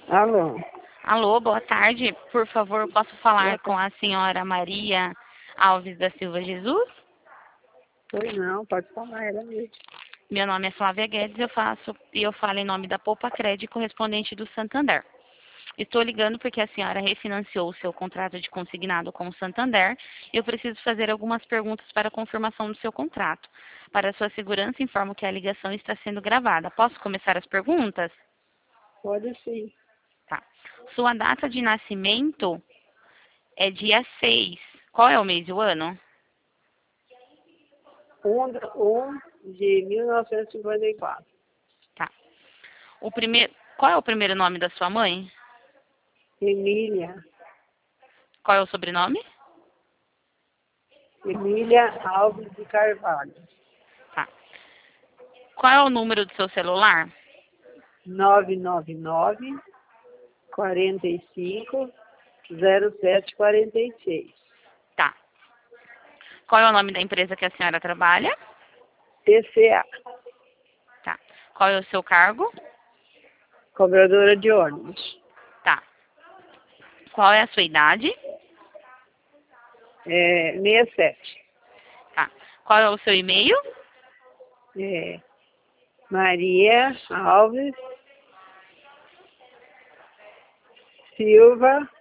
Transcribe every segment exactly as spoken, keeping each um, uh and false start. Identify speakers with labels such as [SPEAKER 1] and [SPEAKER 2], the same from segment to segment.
[SPEAKER 1] Alô?
[SPEAKER 2] Alô, boa tarde. Por favor, posso falar
[SPEAKER 1] Boa
[SPEAKER 2] com a senhora Maria Alves da Silva Jesus?
[SPEAKER 1] Pois não, pode falar, ela mesmo.
[SPEAKER 2] Meu nome é Flávia Guedes, eu faço e eu falo em nome da Poupa Crédito, correspondente do Santander. Estou ligando porque a senhora refinanciou o seu contrato de consignado com o Santander e eu preciso fazer algumas perguntas para a confirmação do seu contrato. Para sua segurança, informo que a ligação está sendo gravada. Posso começar as perguntas?
[SPEAKER 1] Pode sim.
[SPEAKER 2] Tá. Sua data de nascimento é dia seis. Qual é o mês e o ano?
[SPEAKER 1] Um, um de mil novecentos e cinquenta e quatro.
[SPEAKER 2] Tá. O primeiro, qual é o primeiro nome da sua mãe?
[SPEAKER 1] Emília.
[SPEAKER 2] Qual é o sobrenome?
[SPEAKER 1] Emília Alves de Carvalho.
[SPEAKER 2] Tá. Qual é o número do seu celular?
[SPEAKER 1] nove nove nove, quarenta e cinco, zero sete quarenta e seis.
[SPEAKER 2] Tá. Qual é o nome da empresa que a senhora trabalha?
[SPEAKER 1] T C A.
[SPEAKER 2] Tá. Qual é o seu cargo?
[SPEAKER 1] Cobradora de ônibus.
[SPEAKER 2] Tá. Qual é a sua idade?
[SPEAKER 1] É, sessenta e sete.
[SPEAKER 2] Tá. Qual é o seu e-mail?
[SPEAKER 1] É, Maria Alves Silva.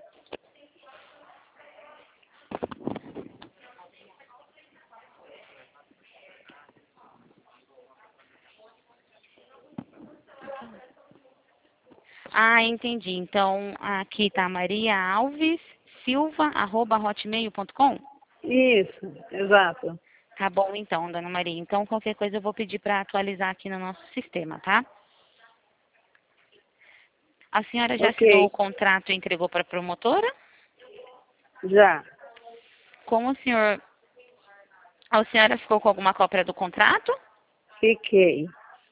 [SPEAKER 2] Ah, entendi. Então, aqui tá Maria Alves Silva, arroba hotmail ponto com?
[SPEAKER 1] Isso, exato.
[SPEAKER 2] Tá bom, então, dona Maria. Então, qualquer coisa eu vou pedir para atualizar aqui no nosso sistema, tá? A senhora já assinou o
[SPEAKER 1] Ok,
[SPEAKER 2] contrato e entregou para a promotora?
[SPEAKER 1] já.
[SPEAKER 2] Como o senhor... A senhora ficou com alguma cópia do contrato?
[SPEAKER 1] Fiquei.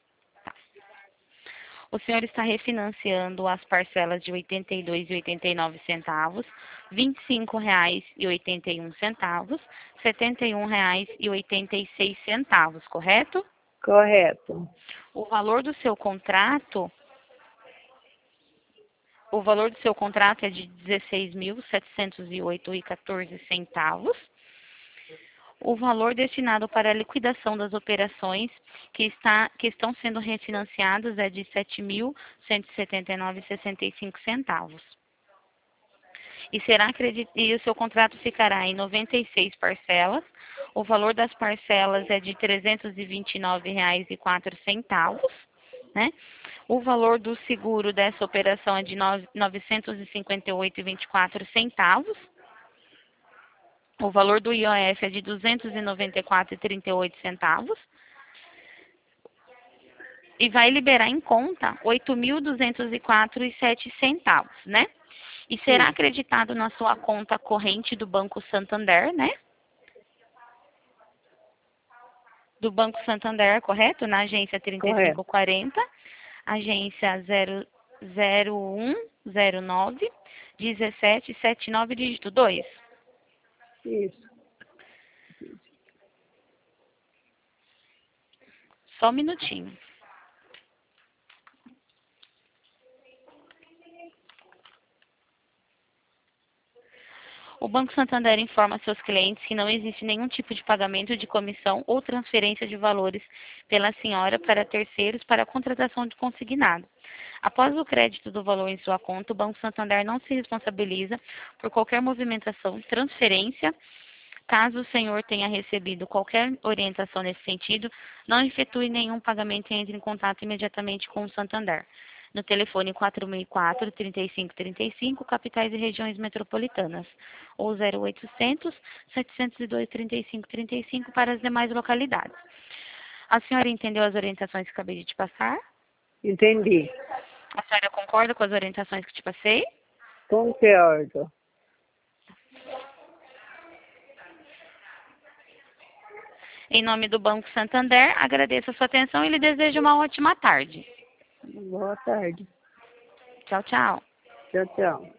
[SPEAKER 2] O senhor está refinanciando as parcelas de oitenta e dois reais e oitenta e nove centavos, vinte e cinco reais e oitenta e um centavos, setenta e um reais e oitenta e seis centavos, correto?
[SPEAKER 1] Correto.
[SPEAKER 2] O valor do seu contrato, o valor do seu contrato é de dezesseis mil setecentos e oito reais e quatorze centavos. O valor destinado para a liquidação das operações que, está, que estão sendo refinanciadas é de sete mil cento e setenta e nove reais e sessenta e cinco centavos. E, será acredit... e o seu contrato ficará em noventa e seis parcelas. O valor das parcelas é de trezentos e vinte e nove reais e quatro centavos. Né? O valor do seguro dessa operação é de novecentos e cinquenta e oito reais e vinte e quatro centavos. O valor do I O F é de duzentos e noventa e quatro reais e trinta e oito centavos. E vai liberar em conta oito mil duzentos e quatro reais e sete centavos, né? E será
[SPEAKER 1] Sim,
[SPEAKER 2] acreditado na sua conta corrente do Banco Santander, né? Do Banco Santander, correto? Na agência trinta e
[SPEAKER 1] correto.
[SPEAKER 2] cinco quarenta, agência zero zero um zero nove dezessete setenta e nove, dígito dois.
[SPEAKER 1] Isso.
[SPEAKER 2] Só um minutinho. O Banco Santander informa seus clientes que não existe nenhum tipo de pagamento de comissão ou transferência de valores pela senhora para terceiros para a contratação de consignado. Após o crédito do valor em sua conta, o Banco Santander não se responsabiliza por qualquer movimentação, transferência. Caso o senhor tenha recebido qualquer orientação nesse sentido, não efetue nenhum pagamento e entre em contato imediatamente com o Santander. No telefone quatro mil e quatro, trinta e cinco trinta e cinco, capitais e regiões metropolitanas. Ou zero oitocentos, setecentos e dois, trinta e cinco trinta e cinco para as demais localidades. A senhora entendeu as orientações que acabei de te passar?
[SPEAKER 1] Entendi.
[SPEAKER 2] A senhora concorda com as orientações que te passei?
[SPEAKER 1] Concordo.
[SPEAKER 2] Em nome do Banco Santander, agradeço a sua atenção e lhe desejo uma ótima tarde.
[SPEAKER 1] Boa tarde.
[SPEAKER 2] Tchau, tchau.
[SPEAKER 1] Tchau, tchau.